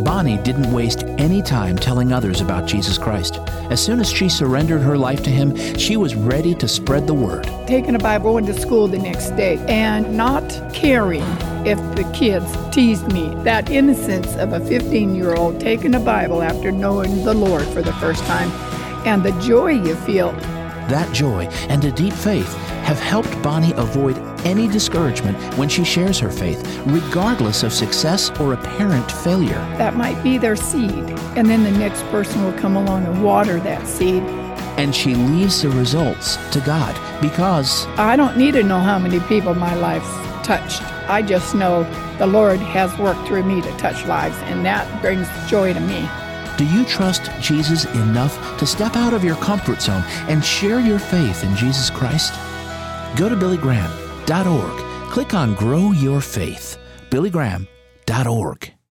Bonnie didn't waste any time telling others about Jesus Christ. As soon as she surrendered her life to Him, she was ready to spread the word. Taking a Bible into school the next day and not caring if the kids teased me. That innocence of a 15-year-old taking a Bible after knowing the Lord for the first time, and the joy you feel. That joy and a deep faith have helped Bonnie avoid any discouragement when she shares her faith, regardless of success or apparent failure. That might be their seed, and then the next person will come along and water that seed. And she leaves the results to God because I don't need to know how many people my life's touched. I just know the Lord has worked through me to touch lives, and that brings joy to me. Do you trust Jesus enough to step out of your comfort zone and share your faith in Jesus Christ? Go to BillyGraham.org. Click on Grow Your Faith. BillyGraham.org.